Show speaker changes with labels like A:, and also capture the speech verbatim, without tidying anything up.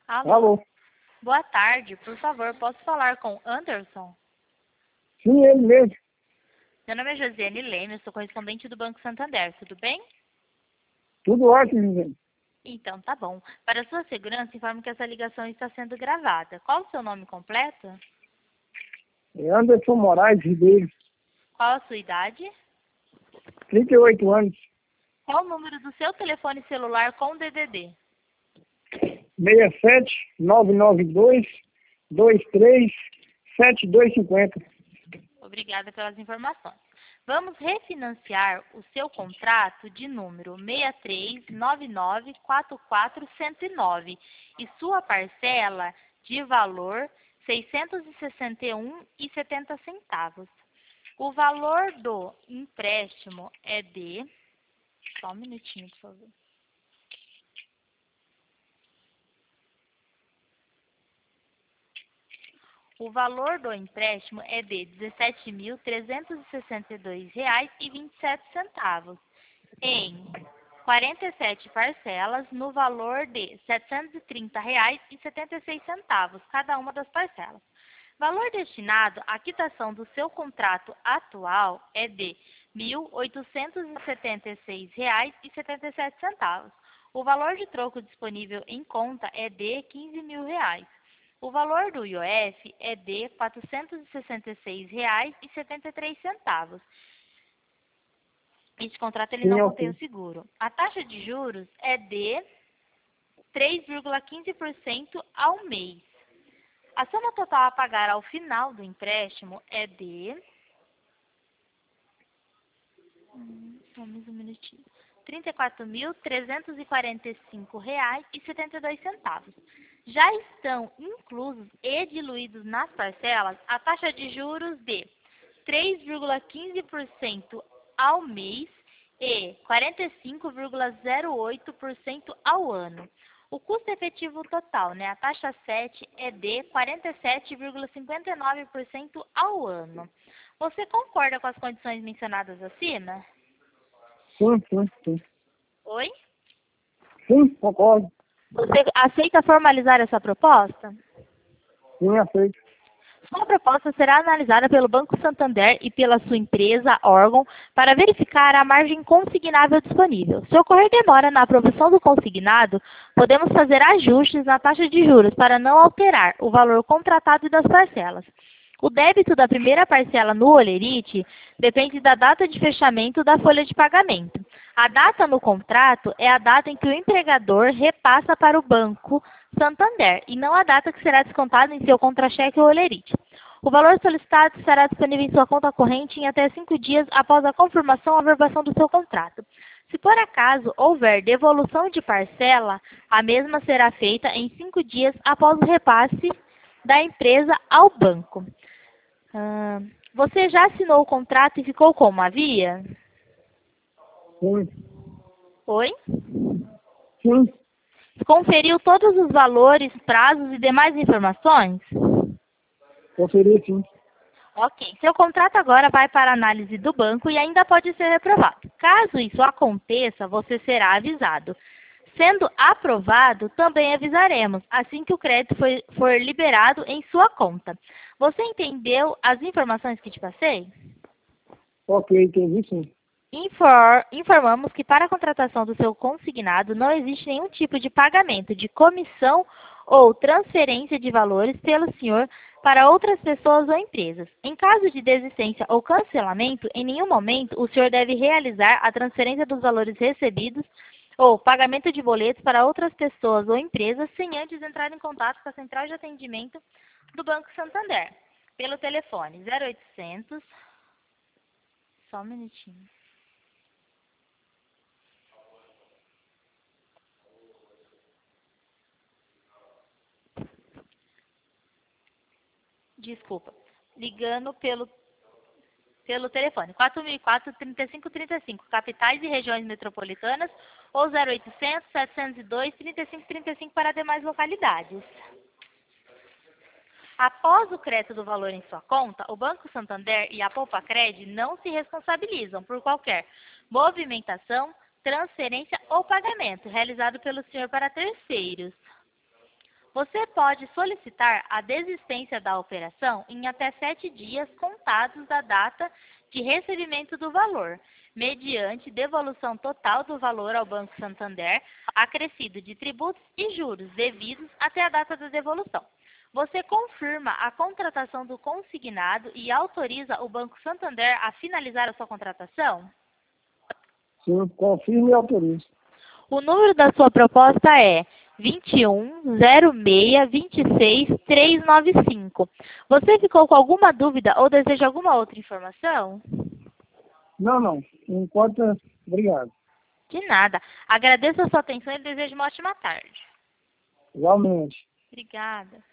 A: Alô,
B: Alô?
A: boa tarde. Por favor, posso falar com Anderson?
B: Sim, ele mesmo.
A: Meu nome é Josiane Leme, eu sou correspondente do Banco Santander, tudo bem?
B: Tudo ótimo, gente.
A: Então, tá bom. Para sua segurança, informo que essa ligação está sendo gravada. Qual o seu nome completo?
B: É Anderson Moraes Ribeiro,
A: Qual a sua idade?
B: trinta e oito anos,
A: Qual o número do seu telefone celular com D D D?
B: seis sete nove nove dois dois três sete dois cinco zero.
A: Obrigada pelas informações. Vamos refinanciar o seu contrato de número seis três nove nove quatro quatro zero zero nove e sua parcela de valor seiscentos e sessenta e um reais e setenta centavos. O valor do empréstimo é de... Só um minutinho, por favor. O valor do empréstimo é de dezessete mil trezentos e sessenta e dois reais e vinte e sete centavos, em quarenta e sete parcelas, no valor de setecentos e trinta reais e setenta e seis centavos, cada uma das parcelas. Valor destinado à quitação do seu contrato atual é de mil oitocentos e setenta e seis reais e setenta e sete centavos. O valor de troco disponível em conta é de quinze mil reais. O valor do I O F é de quatrocentos e sessenta e seis reais e setenta e três centavos. Este contrato ele
B: Sim,
A: não
B: ok.
A: contém o seguro. A taxa de juros é de três vírgula quinze por cento ao mês. A soma total a pagar ao final do empréstimo é de... Hum, só mais um minutinho. trinta e quatro mil trezentos e quarenta e cinco reais e setenta e dois centavos. Já estão inclusos e diluídos nas parcelas a taxa de juros de três vírgula quinze por cento ao mês e quarenta e cinco vírgula zero oito por cento ao ano. O custo efetivo total, né, a taxa sete, é de quarenta e sete vírgula cinquenta e nove por cento ao ano. Você concorda com as condições mencionadas acima?
B: Sim, sim, sim.
A: Oi?
B: Sim, concordo.
A: Você aceita formalizar essa proposta?
B: Sim, aceito.
A: Sua proposta será analisada pelo Banco Santander e pela sua empresa, órgão, para verificar a margem consignável disponível. Se ocorrer demora na aprovação do consignado, podemos fazer ajustes na taxa de juros para não alterar o valor contratado das parcelas. O débito da primeira parcela no holerite depende da data de fechamento da folha de pagamento. A data no contrato é a data em que o empregador repassa para o Banco Santander e não a data que será descontada em seu contra-cheque ou holerite. O valor solicitado estará disponível em sua conta corrente em até cinco dias após a confirmação ou averbação do seu contrato. Se por acaso houver devolução de parcela, a mesma será feita em cinco dias após o repasse da empresa ao banco. Ah, você já assinou o contrato e ficou como havia?
B: Sim,
A: Oi?
B: sim,
A: Conferiu todos os valores, prazos e demais informações?
B: conferi, sim.
A: Ok. Seu contrato agora vai para análise do banco e ainda pode ser reprovado. Caso isso aconteça, você será avisado. Sendo aprovado, também avisaremos, assim que o crédito for, for liberado em sua conta. Você entendeu as informações que te passei?
B: Ok, entendi, sim.
A: Infor, informamos que para a contratação do seu consignado não existe nenhum tipo de pagamento de comissão ou transferência de valores pelo senhor para outras pessoas ou empresas. Em caso de desistência ou cancelamento, em nenhum momento o senhor deve realizar a transferência dos valores recebidos ou pagamento de boletos para outras pessoas ou empresas sem antes entrar em contato com a central de atendimento do Banco Santander pelo telefone zero oitocentos... Só um minutinho. Desculpa, ligando pelo, pelo telefone quatro mil e quatro, trinta e cinco trinta e cinco, capitais e regiões metropolitanas, ou zero oitocentos, setecentos e dois, trinta e cinco trinta e cinco para demais localidades. Após o crédito do valor em sua conta, o Banco Santander e a Poupa-Cred não se responsabilizam por qualquer movimentação, transferência ou pagamento realizado pelo senhor para terceiros. Você pode solicitar a desistência da operação em até sete dias contados da data de recebimento do valor, mediante devolução total do valor ao Banco Santander, acrescido de tributos e juros devidos até a data da devolução. Você confirma a contratação do consignado e autoriza o Banco Santander a finalizar a sua contratação?
B: Sim, confirmo e autorizo.
A: O número da sua proposta é vinte e um, zero seis, vinte e seis, trezentos e noventa e cinco. Você ficou com alguma dúvida ou deseja alguma outra informação?
B: Não, não. Não importa. Obrigado.
A: De nada. Agradeço a sua atenção e desejo uma ótima tarde.
B: Igualmente.
A: Obrigada.